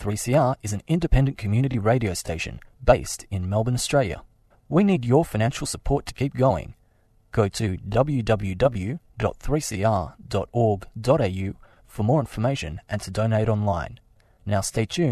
3CR is an independent community radio station based in Melbourne, Australia. We need your financial support to keep going. Go to www.3cr.org.au for more information and to donate online. Now stay tuned.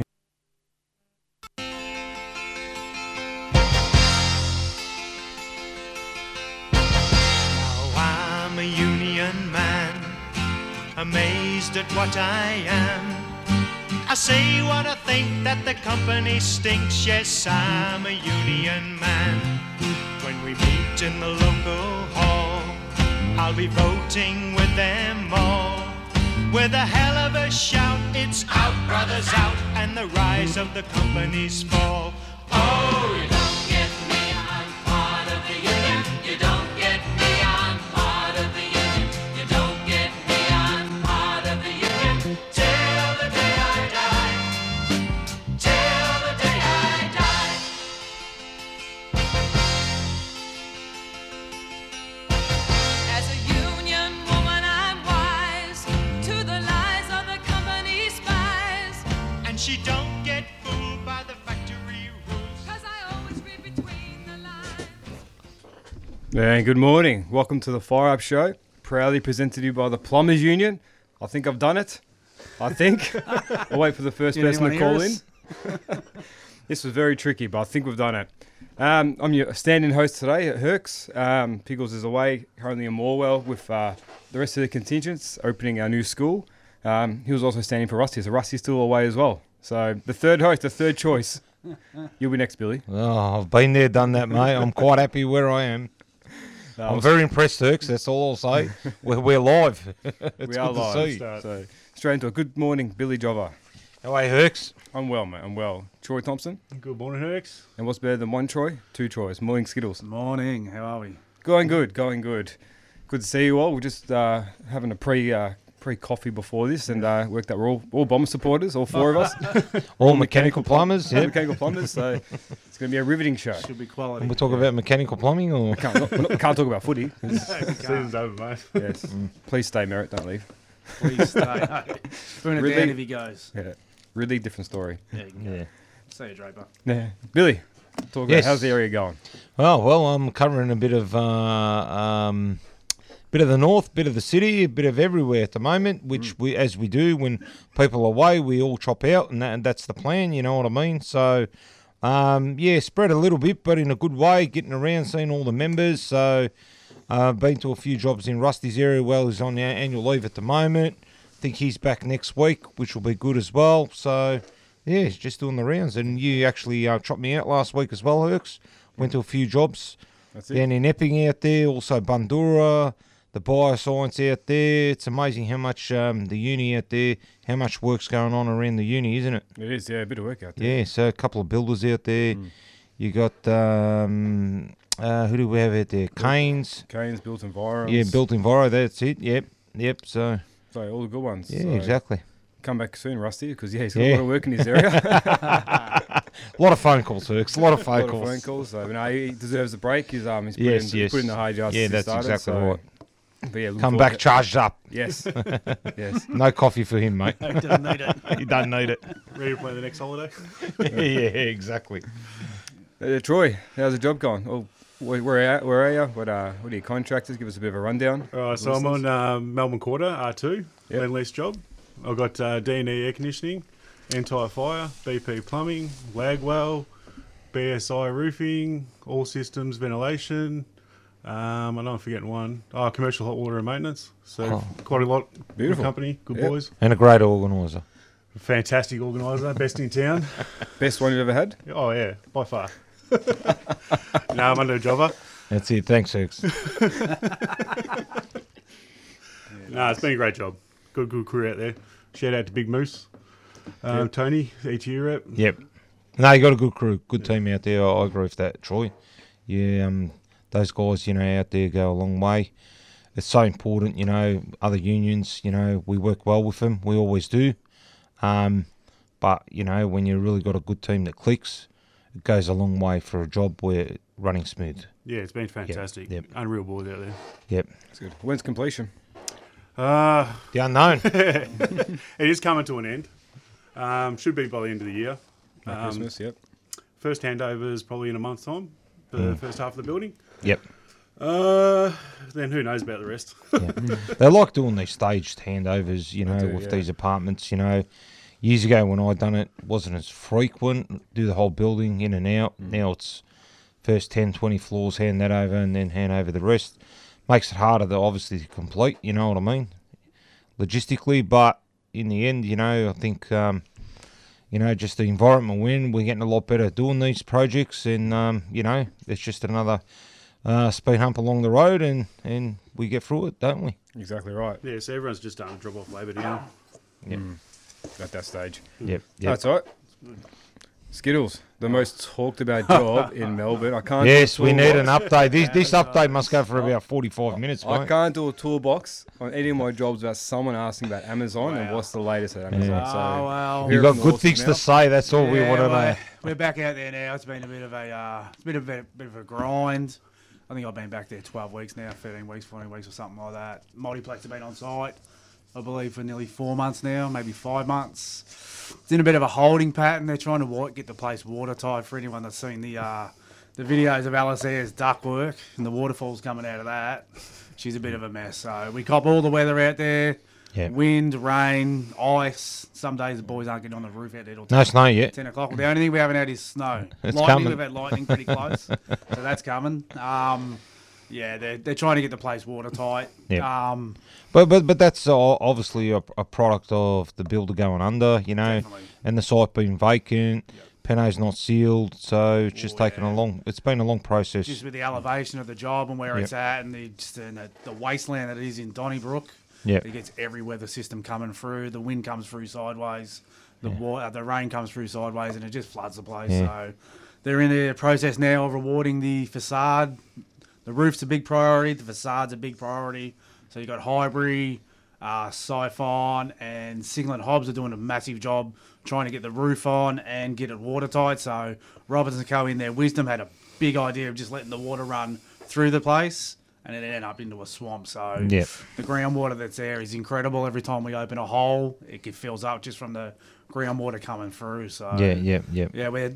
I'm a union man, amazed at what I am. I say what I think, that the company stinks. Yes, I'm a union man. When we meet in the local hall, I'll be voting with them all. With a hell of a shout, it's out, brothers, out, and the rise of the company's fall. Oh, you don't get me, I'm part of the union. You don't get me, I'm part of the union. You don't get me, I'm part of the union. Till the day I die. Till the day I die. As a union woman, I'm wise to the lies of the company spies. And she don't get fooled by the factory rules. 'Cause I always read between the lines. And good morning. Welcome to the Fire Up Show, proudly presented to you by the Plumbers Union. I think I've done it. I'll wait for the first person to call in. This was very tricky, but I think we've done it. I'm your standing host today at Hercs. Piggles is away, currently in Morwell with the rest of the contingents, opening our new school. He was also standing for Rusty, so Rusty's still away as well. So the third host, the third choice. You'll be next, Billy. Oh, I've been there, done that, mate. I'm quite happy where I am. I'm very impressed, Turks. That's all I'll say. We're live. It's We are good to live. see. So straight into it. Good morning, Billy Jobber. How are you, Hercs? I'm well, mate. I'm well. Troy Thompson. Good morning, Hercs. And what's better than one Troy? Two Troys. Morning, Skittles. Morning, how are we? Going good, going good. Good to see you all. We're just having a pre-coffee before this, and worked out we're all Bomber supporters, all four of us. All mechanical plumbers, All yeah. mechanical plumbers, so it's going to be a riveting show. Should be quality. And we talk about mechanical plumbing, or Can't talk about footy. Season's over, mate. Yes. Please stay, Merritt. Don't leave. Please stay. Spoon it Really? down if he goes. Yeah. Really different story. Yeah, you can go. yeah. See you, Draper. Yeah. Billy, talk about Yes. how's the area going? Well, I'm covering a bit of the north, bit of the city, a bit of everywhere at the moment, which we, as we do when people are away, we all chop out, and that's the plan. You know what I mean? So, spread a little bit, but in a good way, getting around, seeing all the members. So, been to a few jobs in Rusty's area. Well, he's on annual leave at the moment. I think he's back next week, which will be good as well. So, yeah, he's just doing the rounds. And you actually chopped me out last week as well, Hercs. Went to a few jobs That's it. down in Epping out there, also Bundoora, the bioscience out there. It's amazing how much the uni out there, how much work's going on around the uni, isn't it? It is, yeah, a bit of work out there. Yeah, so a couple of builders out there. You got, who do we have out there? Canes. Canes, Built Environs. Yeah, Built Enviro, that's it. Yep, so, So all the good ones. yeah, So exactly. Come back soon, Rusty, because he's got a Yeah. lot of work in his area. A lot of phone calls, Hercs, a lot of A phone lot of calls. phone calls. So no, he deserves a break. He's put Yes, in, yes. put in the hard yards Yeah, since he that's started, exactly so- right. But yeah, look Come forward back to- charged up. Yes, yes. No coffee for him, mate. He doesn't need it. You don't need it. Ready to play the next holiday? Yeah, exactly. Troy, how's the job going? Oh, where are you? What are your contractors? Give us a bit of a rundown. All right, so I'm on Melbourne Quarter, R2, Yep. land lease job. I've got D&E air conditioning, Anti-Fire, BP Plumbing, Lagwell, BSI Roofing, All Systems Ventilation. I know I'm forgetting one. Commercial Hot Water and Maintenance. So quite a lot. Beautiful. Good company, good Yep. boys. And a great organiser. Fantastic organiser, best in town. Best one you've ever had? Oh, yeah, by far. No, I'm under a jobber. That's it. Thanks, Hercs. No, it's been a great job. Good crew out there. Shout out to Big Moose. Tony, ETU rep. Yep. No, you got a good crew, good team out there. I agree with that, Troy. Yeah, those guys, out there go a long way. It's so important, other unions, we work well with them. We always do. But, when you really got a good team that clicks, it goes a long way for a job where running smooth. Yeah, it's been fantastic. Yep. Unreal boys out there. Yep. That's good. When's completion? The unknown. It is coming to an end. Should be by the end of the year. By Christmas, yep. First handover is probably in a month's time for the first half of the building. Yep. Then who knows about the rest? They like doing these staged handovers, you know, do, with yeah. these apartments, you know. Years ago when I done it, wasn't as frequent, do the whole building in and out. Now it's first 10, 20 floors, hand that over and then hand over the rest. Makes it harder to obviously to complete, you know what I mean, logistically. But in the end, you know, I think, you know, just the environment we're getting a lot better at doing these projects. And, you know, it's just another speed hump along the road and we get through it, don't we? Exactly right. Yeah, so everyone's just starting to drop off labour now. Yep. At that stage. Yep. That's all right. Skittles, the most talked about job in Melbourne. I can't. Yes, do a we need an toolbox. update. This update must go for about 45 minutes, I mate. can't do a toolbox on any of my jobs without someone asking about Amazon and what's the latest at Amazon. Yeah. So Oh, well. You've got good things to say. That's all we want to know. We're back out there now. It's been a bit of a grind. I think I've been back there 12 weeks now, 13 weeks, 14 weeks or something like that. Multiplex have been on site, I believe, for nearly 4 months now, maybe 5 months. It's in a bit of a holding pattern. They're trying to get the place watertight. For anyone that's seen the videos of Alice Ayer's ductwork and the waterfalls coming out of that, she's a bit of a mess. So we cop all the weather out there. Yeah. Wind, rain, ice. Some days the boys aren't getting on the roof out there till No snow yet. 10 o'clock. The only thing we haven't had is snow. It's Lightning, coming. we've had lightning pretty close. So that's coming. Yeah, they're trying to get the place watertight. Yeah. But that's obviously a product of the builder going under, you know, Definitely. and the site being vacant. Penno's not sealed, so it's just taken a long. It's been a long process. Just with the elevation of the job and where Yep. it's at and the wasteland that it is in Donnybrook. Yep. It gets every weather system coming through. The wind comes through sideways. The rain comes through sideways, and it just floods the place. Yeah. So they're in the process now of rewarding the facade. The roof's a big priority. The facade's a big priority. So you've got Highbury, Siphon, and Singlet Hobbs are doing a massive job trying to get the roof on and get it watertight. So Robertson Co. in their wisdom had a big idea of just letting the water run through the place, and it ended up into a swamp. So Yep. the groundwater that's there is incredible. Every time we open a hole, it fills up just from the groundwater coming through. So Yeah. we're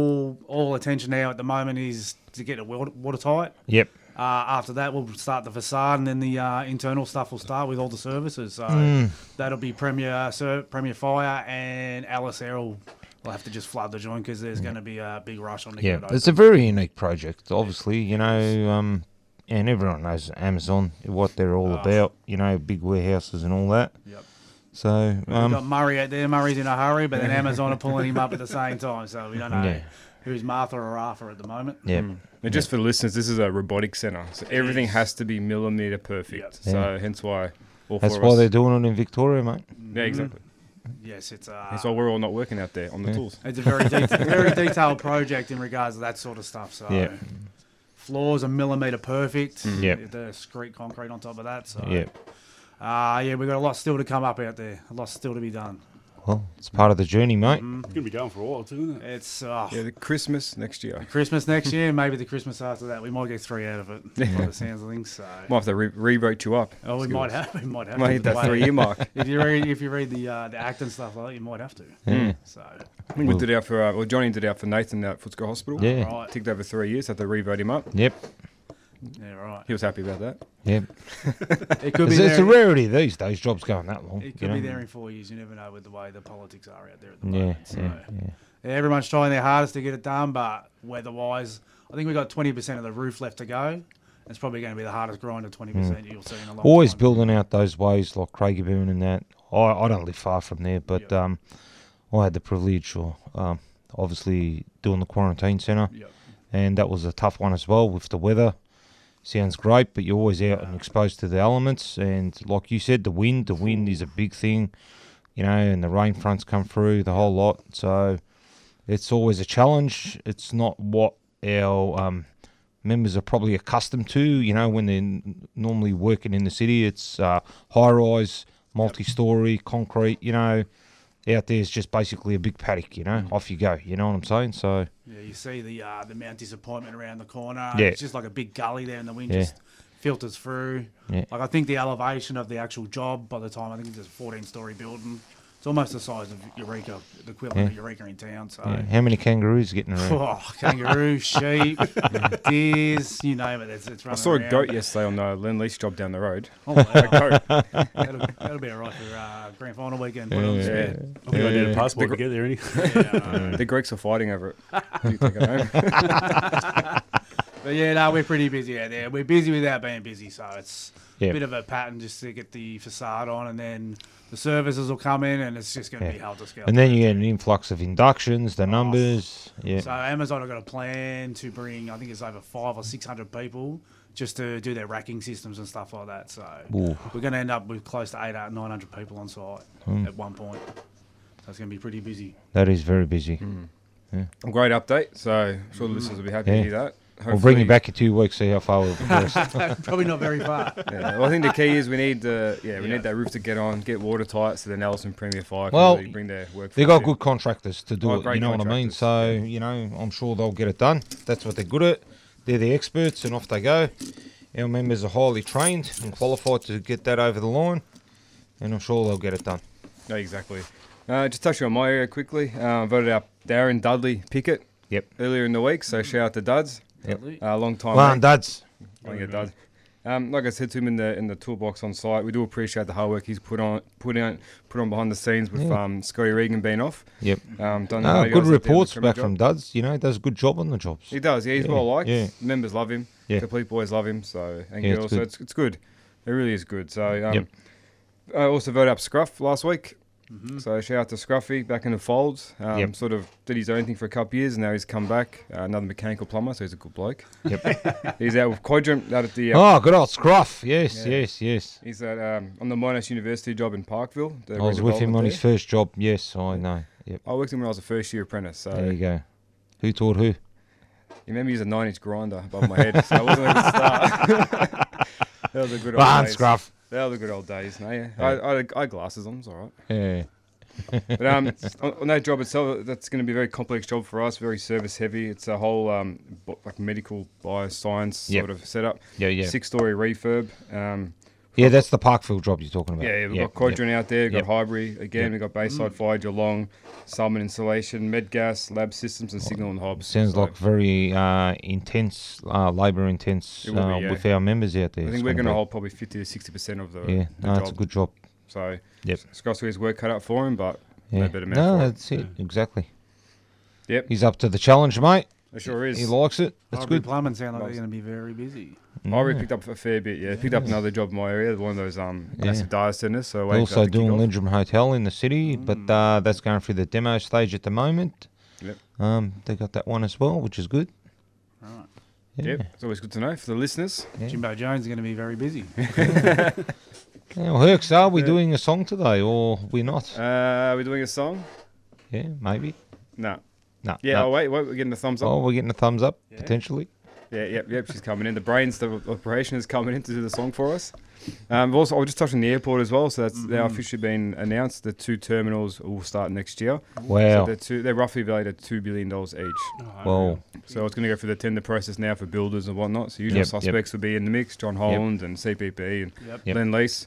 all attention now at the moment is to get it watertight. Yep. After that, we'll start the facade, and then the internal stuff will start with all the services. So that'll be Premier Fire and Alice Air will have to just flood the joint because there's going to be a big rush on the Yeah. get It's a very unique project, obviously, you know, and everyone knows Amazon, what they're all about, you know, big warehouses and all that. Yep. So, We've got Murray out there. Murray's in a hurry, but then Amazon are pulling him up at the same time. So we don't know Yeah. who's Martha or Arthur at the moment. yeah. And just for the listeners, this is a robotic center, so everything has to be millimeter perfect. Yep. So hence why all That's four why of us. they're doing it in Victoria, mate. Yeah, exactly. Yes, it's That's why we're all not working out there on the tools. it's a very very detailed project in regards to that sort of stuff. So Yeah. floors are millimeter perfect. Yep. The screed concrete on top of that. So Yeah. yeah, we've got a lot still to come up out there. A lot still to be done. Well, it's part of the journey, mate. It's going to be going for a while too, isn't it? It's Yeah, the Christmas next year. Christmas next year, maybe the Christmas after that. We might get 3 out of it. By the sounds of things. So. Might have to re-vote you up. Oh, we might have. We might have. Might to hit that the way- 3 year mark. If you read the act and stuff like that, you might have to. So I think we did it out for Johnny did it out for Nathan at Footscray Hospital. Yeah. right. Ticked over 3 years, had to re-vote him up. Yep. Yeah, right. He was happy about that. Yep. It could be It's a there. rarity these days, jobs going that long. It you could be know? there in 4 years. You never know with the way the politics are out there at the Yeah, moment. So yeah. everyone's trying their hardest to get it done, but weather-wise, I think we've got 20% of the roof left to go. It's probably going to be the hardest grind of 20% you'll see in a long Always time. building out those ways like Craigieburn and that. I don't live far from there, but I had the privilege of obviously doing the quarantine centre, Yep. and that was a tough one as well with the weather. Sounds great, but you're always out and exposed to the elements, and like you said, the wind is a big thing, you know, and the rain fronts come through, the whole lot. So it's always a challenge. It's not what our members are probably accustomed to, you know, when they're normally working in the city. It's high-rise, multi-storey, concrete, you know. Out there is just basically a big paddock, you know. Off you go, you know what I'm saying? So, Yeah, you see the Mount Disappointment around the corner. Yeah. It's just like a big gully there, and the wind Yeah. just filters through. Yeah. Like I think the elevation of the actual job by the time I think it's a 14-story building, It's almost the size of Eureka, the equivalent of Eureka in town. So, Yeah. How many kangaroos getting around? oh, kangaroo, sheep, deers, you name it. It's I running saw a around. goat yesterday on the Lend-Lease job down the road. Oh, wow. A goat. that'll be all right for grand final weekend. Put it on the Yeah. spit. I think I need a passport to get there, any. The Greeks are fighting over it. You take it home. But yeah, no, we're pretty busy out there. We're busy without being busy, so it's Yeah. a bit of a pattern just to get the facade on, and then the services will come in, and it's just going to be helter skelter. And then you get an influx of inductions, the numbers. Yeah. So Amazon have got a plan to bring, I think it's over 500 or 600 people just to do their racking systems and stuff like that. So Ooh. we're going to end up with close to 800, 900 people on site at one point. So it's going to be pretty busy. That is very busy. Great update. So I'm sure the listeners will be happy to Yeah. hear that. We'll bring you Hopefully- back in 2 weeks, see how far we've progressed. Probably not very far. Yeah, well, I think the key is we need need that roof to get on, get watertight, so then Ellison Premier Fire can Well, really bring their work. They've got good contractors to do Oh, it, great you know what I mean? contractors, So, I'm sure they'll get it done. That's what they're good at. They're the experts, and off they go. Our members are highly trained and qualified to get that over the line, and I'm sure they'll get it done. No, exactly. Just touching on my area quickly. Voted out Darren Dudley Pickett. Yep. Earlier in the week, so shout out to Duds. Long time. Well, mate. and Duds. Yeah, Dud. Like I said to him in the toolbox on site, we do appreciate the hard work he's put on behind the scenes with Scotty Regan being off. Yep. Done the Good videos out there on reports the back job. from Duds. He does a good job on the jobs. He does. Yeah, he's Yeah, well liked. yeah. Members love him. Yeah. Complete boys love him. So and Yeah, it's girls. So good. it's good. It really is good. So Yep. I also voted up Scruff last week. So shout out to Scruffy back in the folds. Yep. Sort of did his own thing for a couple of years, and now he's come back. Another mechanical plumber, so he's a good bloke. Yep. He's out with Quadrant out at the. Oh, good old Scruff. Yes, Yeah. yes. He's at on the Monash University job in Parkville. the I was with him redevelopment on there. his first job. Yes, I know. Yep. I worked with him when I was a first year apprentice. So There you go. Who taught who? you remember he's a 9-inch grinder above my head, so it wasn't a good start. That was a good old Barn days. Scruff. That was the good old days. No, yeah. I had glasses on. It's all right. Yeah. But on that job itself, that's going to be a very complex job for us. Very service heavy. It's a whole like medical bioscience Yep. sort of setup. Yeah. 6-story refurb. Yeah, that's the Parkfield job you're talking about. Yeah, we've Yep, got Quadrant out there. We've Yep. got Highbury again. Yep. We've got Bayside Fire, Geelong, Salmon Insulation, Medgas, Lab Systems, and Signal and Hobbs. Sounds So like very intense, labour intense It will be, yeah. with our members out there. I It's think we're going to be. hold probably 50 to 60% of the Yeah, the no, job. it's a good job. So Yep. Scott's got his work cut out for him, but Yeah. no better man No, for it. that's it. Exactly. Yep, He's up to the challenge, mate. it sure is. He likes it. That's Highbury good. Plumbing sound like they're going to be very busy. I picked up a fair bit, yeah. Picked up another job in my area, one of those massive data centres. So They're waiting for also that to kick doing off. Lindrum Hotel in the city, but that's going through the demo stage at the moment. Yep. They got that one as well, which is good. Right. Yeah. Yep, it's always good to know for the listeners. Jimbo Jones is going to be very busy. Now, Herx, are we doing a song today or we not? Are we doing a song? Yeah, maybe. No. No. Yeah, no. oh wait, we're getting a thumbs up. Oh, we're getting a thumbs up, potentially. Yeah, yep, she's coming in. The brains, the operation is coming in to do the song for us. Also, I'll just touch on the airport as well. So that's now officially been announced. The 2 terminals will start next year. Wow. So they're roughly valued at $2 billion each. Well, So it's going to go through the tender process now for builders and whatnot. So usual Yep, suspects will be in the mix: John Holland and CPP and Yep. Lend-Lease.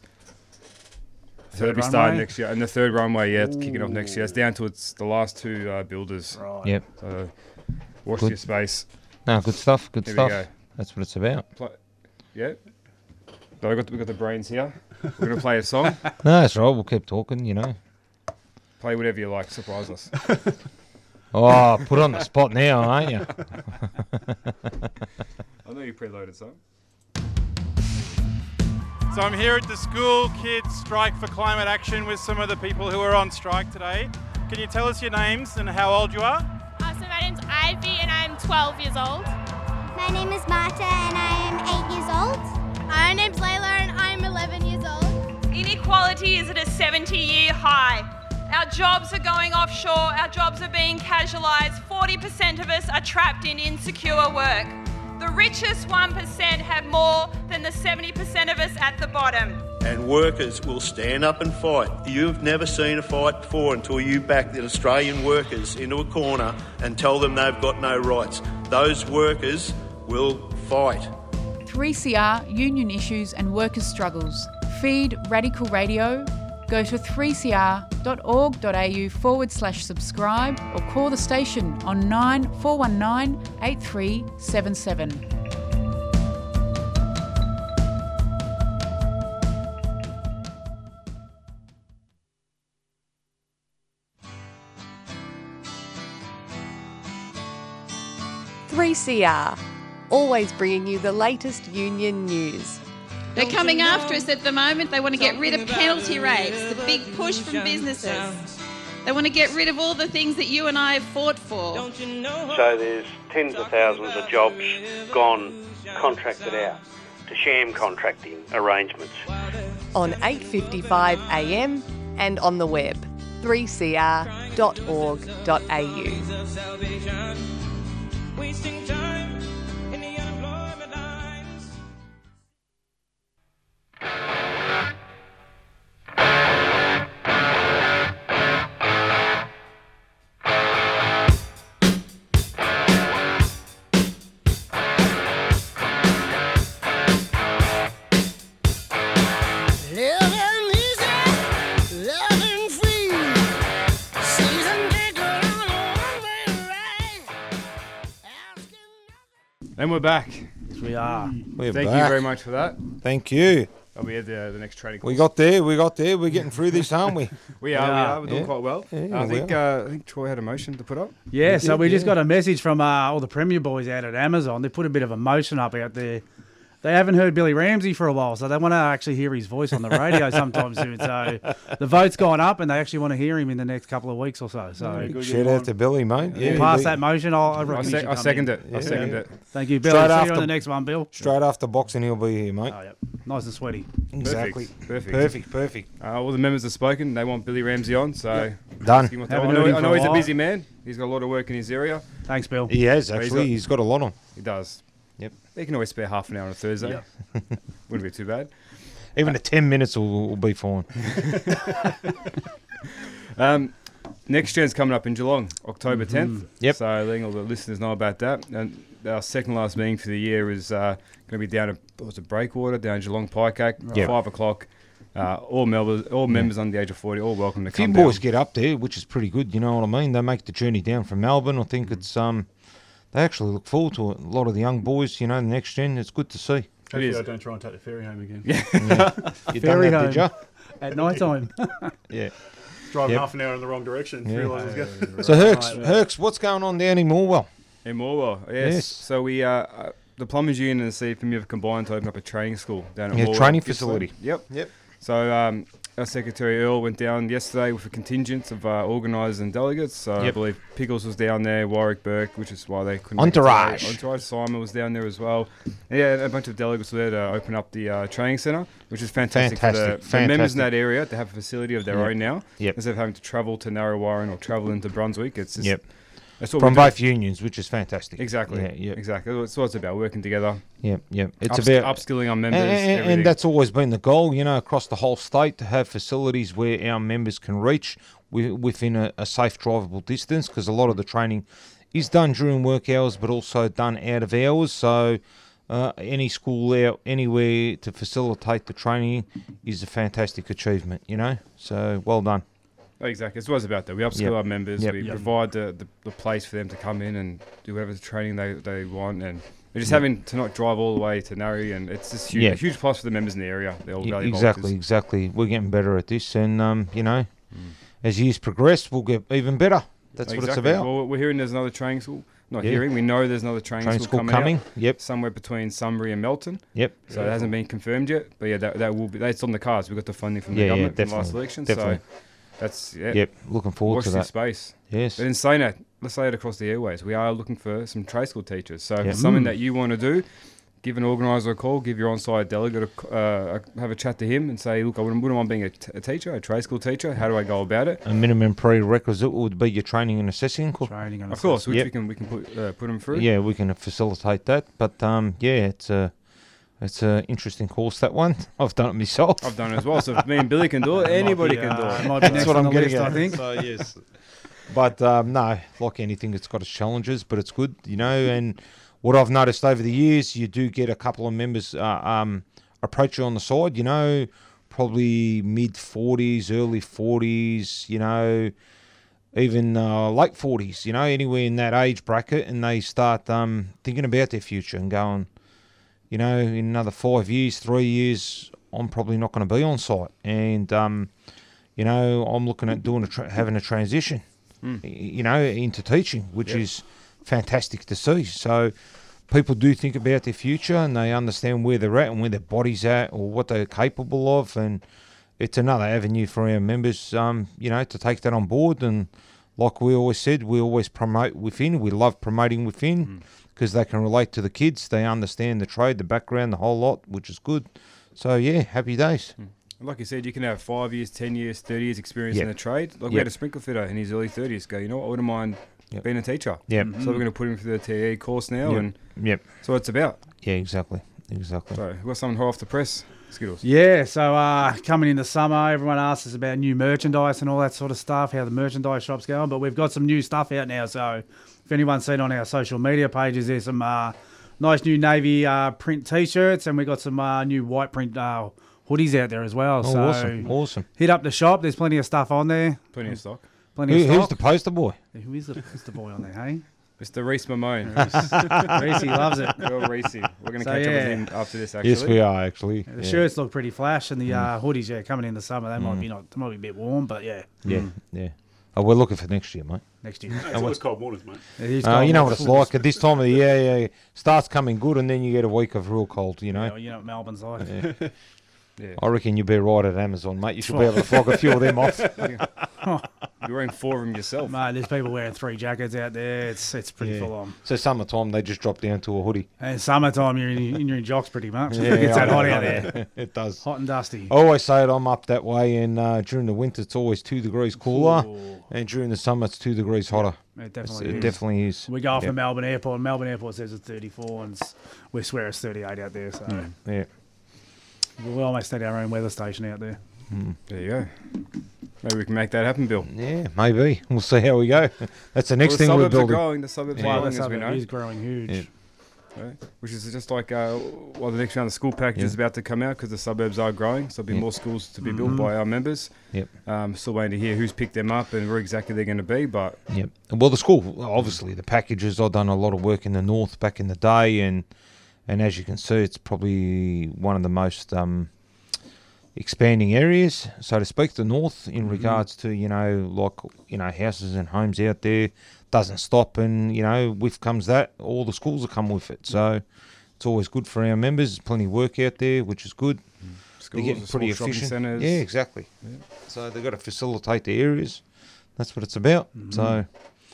So that'll be Third starting runway? next year. And the third runway, yeah, it's kicking off next year. It's down to the last 2 builders. Right. yep. So watch Good. your space. No, good stuff. Good Here we stuff. go. That's what it's about. Yeah. So we've got the brains here. We're going to play a song. No, that's right. We'll keep talking, you know. Play whatever you like. Surprise us. Oh, put on the spot now, aren't you? I know you preloaded some. So I'm here at the School Kids Strike for Climate Action with some of the people who are on strike today. Can you tell us your names and how old you are? So my name's Ivy and I'm 12 years old. My name is Marta and I am 8 years old. My name's Layla and I'm 11 years old. Inequality is at a 70-year high. Our jobs are going offshore, our jobs are being casualised, 40% of us are trapped in insecure work. The richest 1% have more than the 70% of us at the bottom. And workers will stand up and fight. You've never seen a fight before until you back the Australian workers into a corner and tell them they've got no rights. Those workers will fight. 3CR, Union Issues and Workers' Struggles. Feed Radical Radio. Go to 3cr.org.au/subscribe or call the station on 9419 8377. CR, always bringing you the latest union news. They're coming after us at the moment. They want to get rid of penalty rates, the big push from businesses. They want to get rid of all the things that you and I have fought for. So there's tens of thousands of jobs gone contracted out to sham contracting arrangements. On 8:55 a.m. and on the web, 3cr.org.au. Wasting time in the unemployment lines. Living easy, loving free. Season ticket on a one-way ride. And we're back. Yes, we are. We're Thank back. you very much for that. Thank you. I'll be at the next training course. We got there. We're getting through this, aren't we? We are. We're doing Yeah. quite well. Yeah, I we think Troy had a motion to put up. Yeah, so we just got a message from all the Premier boys out at Amazon. They put a bit of a motion up out there. They haven't heard Billy Ramsey for a while, so they want to actually hear his voice on the radio sometime soon. So the vote's gone up, and they actually want to hear him in the next couple of weeks or so. So Shout out to Billy, mate. We'll pass that motion. I second it. I second it. Thank you, Bill. Straight See you after- on the next one, Bill. Straight after boxing, he'll be here, mate. Oh, yep. Nice and sweaty. Exactly. Perfect. All the members have spoken. They want Billy Ramsey on, so Done. ask him what they Haven't want. heard him I for know a he's a while. busy man. He's got a lot of work in his area. Thanks, Bill. He has, So actually. He's got a lot on. He does. Yep. He can always spare half an hour on a Thursday. Wouldn't be too bad. Even 10 minutes will be fine. Next gen's coming up in Geelong, October 10th. Yep. So letting all the listeners know about that. And our second last meeting for the year is going to be down at Breakwater, down at Geelong Pike, Yep. 5 o'clock. All members under the age of 40, all welcome to A few come boys down. get up there, which is pretty good. You know what I mean? They make the journey down from Melbourne. I think it's they actually look forward to it. A lot of the young boys, you know, the next gen. It's good to see. Hopefully I don't try and take the ferry home again. You Ferry done that, did home. you? At night time. Yeah. Driving Yep. half an hour in the wrong direction. Yeah. Realise I was going. So Hercs, what's going on down in Morwell? In Morwell, yes. Yes. So we, the Plumbers Union and the CFM have combined to open up a training school down at Yeah, Morwell. training Gippsland. facility. Yep. So our Secretary Earl went down yesterday with a contingent of organisers and delegates. So I Yep. believe Pickles was down there, Warwick Burke, which is why they couldn't. Entourage. make it today. Entourage. Simon was down there as well. Yeah, a bunch of delegates were there to open up the training centre, which is fantastic for the members in that area to have a facility of their Yep. own now. Yep. Instead of having to travel to Narrawarren or travel into Brunswick. It's just, Yep. That's what From we're doing. both unions, which is fantastic. Exactly. Yeah. Exactly. That's what it's about, working together. Yep. It's about upskilling our members. and everything. that's always been the goal, you know, across the whole state to have facilities where our members can reach within a safe drivable distance, because a lot of the training is done during work hours, but also done out of hours. So any school out anywhere to facilitate the training is a fantastic achievement, you know. So well done. Exactly. It's always about that. We upskill Yep. our members. Yep. We Yep. provide the place for them to come in and do whatever training they want. And they're just Yep. having to not drive all the way to Narry. And it's just huge, Yeah. a huge plus for the members in the area. They're all valuable. Exactly. We're getting better at this, and you know, as years progress, we'll get even better. That's what it's about. Well, we're hearing there's another training school. Not Yeah. hearing. We know there's another training school coming. Out, Yep. Somewhere between Sunbury and Melton. Yep. So it hasn't been confirmed yet. But yeah, that will be. That's on the cards. We got the funding from the Yeah, government from last definitely. election. Definitely. So that's Yep. Looking forward watch to this that. space. Yes. But in saying that, let's say it across the airways. We are looking for some trade school teachers. So if Yep. it's something that you want to do, give an organiser a call, give your on-site delegate have a chat to him and say, look, I wouldn't mind being a teacher, a trade school teacher. How do I go about it? A minimum prerequisite would be your training and assessing course. Of course, which Yep. we can put them through. Yeah, we can facilitate that. But yeah, it's a interesting course, that one. I've done it myself. I've done it as well. So if me and Billy can do it, anybody can do it. Might be next what on I'm the getting list, at. I think. So yes. But no, like anything, it's got its challenges, but it's good, you know. And what I've noticed over the years, you do get a couple of members approach you on the side, you know, probably mid-40s, early 40s, you know, even late 40s, you know, anywhere in that age bracket, and they start thinking about their future and going, you know, in another 5 years, 3 years, I'm probably not going to be on site. And, you know, I'm looking at doing having a transition, you know, into teaching, which is fantastic to see. So people do think about their future and they understand where they're at and where their body's at or what they're capable of. And it's another avenue for our members, you know, to take that on board. And like we always said, we always promote within. We love promoting within because they can relate to the kids. They understand the trade, the background, the whole lot, which is good. So, yeah, happy days. Like you said, you can have 5 years, 10 years, 30 years experience in the trade. Like we had a sprinkler fitter in his early 30s go, you know what, I wouldn't mind being a teacher. So we're going to put him through the TE course now. And that's what it's about. Yeah, exactly. So we've got something hot off the press, Skittles. Yeah, so coming into summer, everyone asks us about new merchandise and all that sort of stuff, how the merchandise shop's going. But we've got some new stuff out now. So if anyone's seen on our social media pages, there's some nice new navy print T-shirts, and we've got some new white print hoodies out there as well. Oh, so awesome. Hit up the shop. There's plenty of stuff on there. Plenty of stock. Who's the poster boy? Who is the poster boy on there, hey? Mr. Reese Mamone. Reese loves it. Well, Reese. We're going to catch up with him after this, actually. Yes, we are, actually. The shirts look pretty flash, and the hoodies, coming in the summer, they might be a bit warm, but yeah. Yeah. Oh, we're looking for next year, mate. Next year. It's always cold waters, mate. It is you know what it's like at this time of the year. Starts coming good, and then you get a week of real cold. You know. Yeah, you know what Melbourne's like. Yeah. I reckon you'll be right at Amazon, mate. You should be able to flog a few of them off. You're wearing 4 of them yourself. Mate, there's people wearing 3 jackets out there. It's pretty full on. So summertime, they just drop down to a hoodie. And summertime, you're in jocks pretty much. Yeah, It gets that hot I out know. there. It does. Hot and dusty. I always say it, I'm up that way, and during the winter, it's always 2 degrees cooler, and during the summer, it's 2 degrees hotter. It definitely It is. definitely is. We go off to Melbourne Airport, and Melbourne Airport says it's 34, and we swear it's 38 out there. So Yeah. we almost need our own weather station out there. There you go. Maybe we can make that happen, Bill. Yeah, maybe. We'll see how we go. That's the next thing we're building. The suburbs are Wow, growing, the as we know. suburb is growing huge. Yeah. Right. Which is just like the next round of school package is about to come out because the suburbs are growing. So there'll be more schools to be built by our members. Yep. Still waiting to hear who's picked them up and where exactly they're going to be. But Yep. Well, the school, obviously, the packages, I've done a lot of work in the north back in the day, and as you can see, it's probably one of the most expanding areas, so to speak, the north, in regards to, houses and homes out there. Doesn't stop, and, with comes that, all the schools will come with it. So it's always good for our members. There's plenty of work out there, which is good. Schools, They're getting pretty shopping efficient. centres. Yeah, exactly. Yeah. So they've got to facilitate the areas. That's what it's about. So,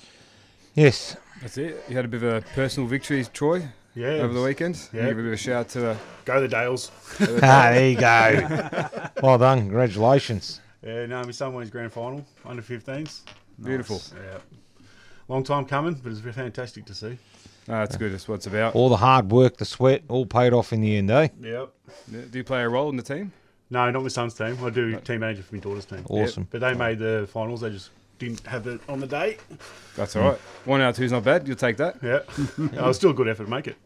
yes. That's it. You had a bit of a personal victory, Troy, over the weekend. Yeah. Give a bit of a shout out to Go the Dales. There you go. Well done. Congratulations. Yeah, no, my son won his grand final, under 15s. Beautiful. Nice. Yeah. Long time coming, but it's fantastic to see. That's good. That's what it's about. All the hard work, the sweat, all paid off in the end, eh? Yep. Do you play a role in the team? No, not my son's team. I do team manager for my daughter's team. Awesome. But they made the finals. They just didn't have it on the day. That's all right. 1 out of 2's not bad. You'll take that. Yeah. It was still a good effort to make it.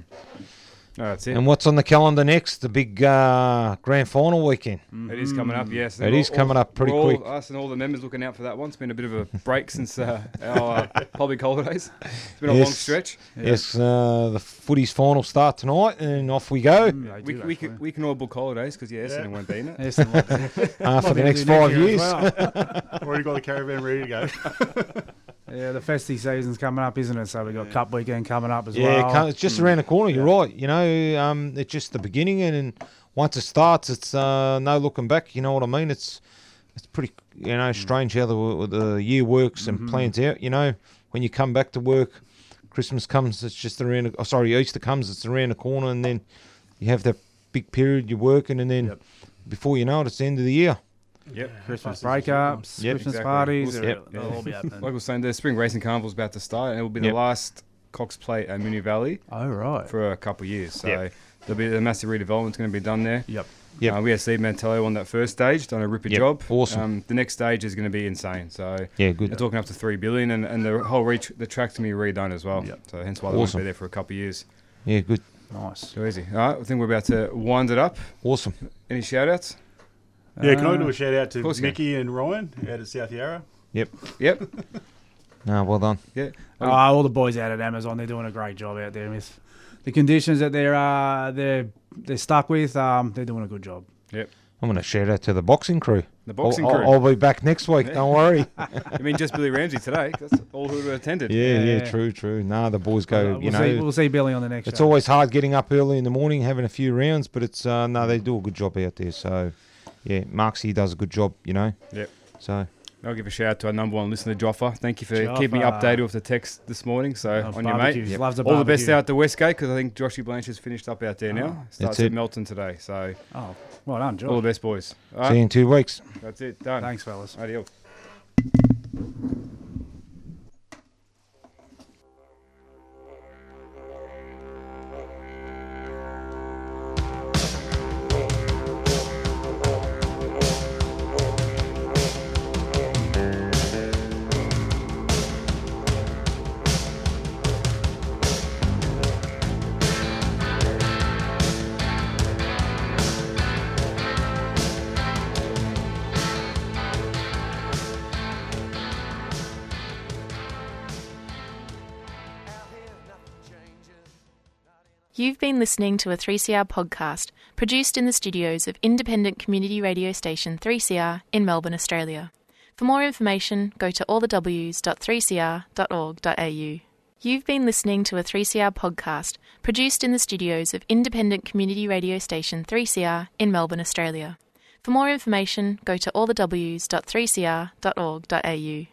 No, that's it. And what's on the calendar next? The big grand final weekend. It is coming up, yes. It is coming up pretty quick. Us and all the members looking out for that one. It's been a bit of a break since our public holidays. It's been a long stretch. Yes, the footy's final start tonight, and off we go. We can all book holidays because Essendon won't be in it. For the next 5 years. Already got the caravan ready to go. Yeah, the festive season's coming up, isn't it? So we've got Cup weekend coming up as well. Yeah, it's just around the corner. You're right. It's just the beginning, and once it starts, it's no looking back. You know what I mean? It's pretty, strange how the year works and plans out. When you come back to work, Christmas comes, it's just around. Easter comes, it's around the corner, and then you have that big period you're working, and then before you know it, it's the end of the year. Yep. Christmas breakups, Christmas parties, they'll all be happening. Like I was saying, the Spring Racing Carnival is about to start, and it will be the last Cox Plate at Moonee Valley. Oh, right. For a couple of years. So there'll be a massive redevelopment's going to be done there. Yep. We had Steve Mantello on that first stage, done a ripper job. Awesome. The next stage is going to be insane. So good. They're talking up to $3 billion, and the whole the track's going to be redone as well. So hence why they won't be there for a couple of years. Yeah, good. Nice. So easy. All right, I think we're about to wind it up. Awesome. Any shout outs? Yeah, can I do a shout out to course you can. Mickey and Ryan out at South Yarra? Yep. Yep. No, well done. Yeah. All the boys out at Amazon, they're doing a great job out there, miss. The conditions that they're stuck with, they're doing a good job. Yep. I'm going to shout out to the boxing crew. The boxing I'll- crew. I'll be back next week. Don't worry. I mean, just Billy Ramsey today. That's all who attended. Yeah, true. No, the boys go, We'll see Billy on the next It's show. always hard getting up early in the morning, having a few rounds, but it's, no, they do a good job out there. So, yeah, Marksy does a good job, Yep. So... I'll give a shout out to our number one listener, Joffa. Thank you for Joffa. keeping me updated with the text this morning. So Loves on your mate. barbecues. Yep. Loves a All the best barbecue. out the Westgate because I think Joshy Blanchard's finished up out there now. Starts it. at Melton today. So well done, Josh. all the best, boys. All See you in 2 weeks. That's it. Done. Thanks, fellas. Adios. You've been listening to a 3CR podcast produced in the studios of independent community radio station 3CR in Melbourne, Australia. For more information, go to allthews.3cr.org.au. You've been listening to a 3CR podcast produced in the studios of independent community radio station 3CR in Melbourne, Australia. For more information, go to allthews.3cr.org.au.